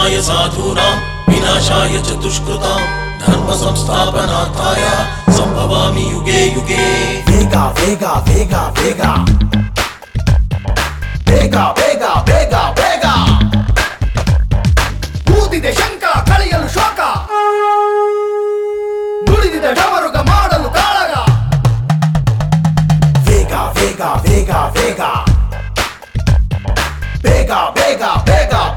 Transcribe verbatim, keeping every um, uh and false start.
मोक्षाय साधूनां विनाशाय च दुष्कृतां धर्म संस्थापनार्थाय संभवामि युगे युगे वेगा वेगा वेगा वेगा वेगा वेगा वेगा वेगा ಊದಿದೆ ಶಂಕ ಕಳೆಯಲು ಶೋಕ ನುಡಿದಿದೆ ಡಮರುಗ ಮಾಡಲು ಕಾಳಗ ವೇಗ ವೇಗ ವೇಗ ವೇಗ ಬೇಗ ಬೇಗ ಬೇಗ